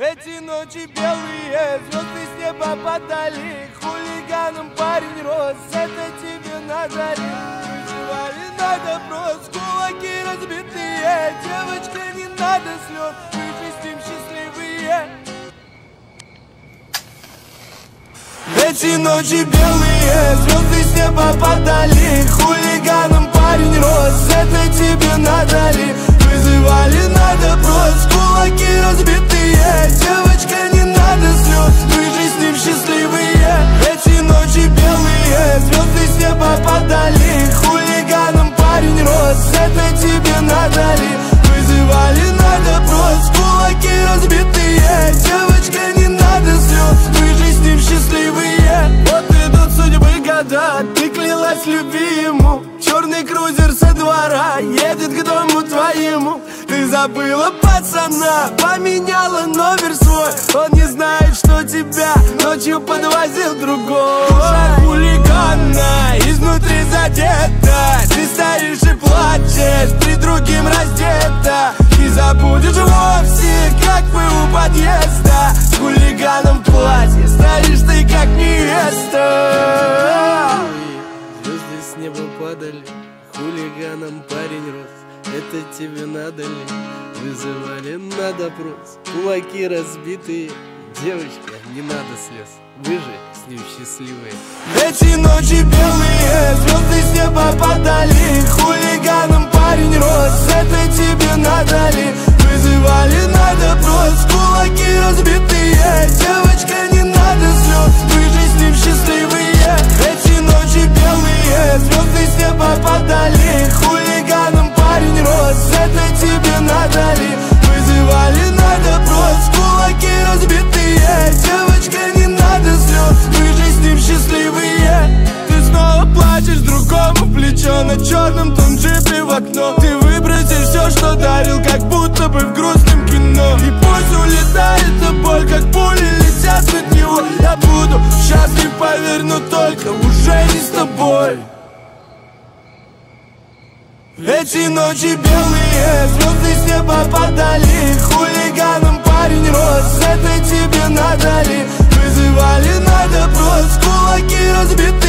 Эти ночи белые, звезды с неба падали, хулиганом парень рос, это тебе надо ли? Вызывали на допрос, кулаки разбитые, девочка, не надо слез, мы же с ним счастливые. Эти ночи белые, звезды с неба падали, хулиганом парень рос, это тебе надо ли? Вызывали на допрос, кулаки разбитые, девочка, не надо слез, мы же с ним счастливые. Эти ночи белые, звезды с неба падали, хулиганом парень рос, это тебе надо ли? Вызывали на допрос, кулаки разбитые, девочка, не надо слез, мы же с ним счастливые. Вот идут судьбы года, ты клялась любви ему, черный крузер со двора едет к дому твоему. Ты забыла пацана, поменяла номер свой, он не знает, что тебя ночью подвозил другой. Душа хулигана изнутри задета, ты стоишь и плачешь, при другим раздета. Не забудешь вовсе, как мы у подъезда, с хулиганом в платье стоишь ты как невеста. Звезды с неба падали, хулиганом парень рос, это тебе надо ли? Вызывали на допрос, кулаки разбитые, девочка, не надо слез, вы же с ним счастливые. Эти ночи белые, звезды с неба падали, хулиганом парень рос, это тебе надо ли? Вызывали на допрос, кулаки разбитые, девочка, не надо слез, вы же с ним счастливые. Эти ночи белые, звезды с неба падали, хулиганом парень рос, это тебе надо ли? Вызывали на допрос, кулаки разбитые, девочка, не надо слез, мы же с ним счастливые. Ты снова плачешь другому в плечо на черном том джипе в окно. Ты выбросишь все, что дарил, как будто бы в грустном кино. И пусть улетает эта боль, как пули летят от него. Я буду счастлив, поверь, но только уже не с тобой. Эти ночи белые, звезды с неба падали, хулиганом парень рос, это тебе надо ли? Вызывали на допрос, кулаки разбитые.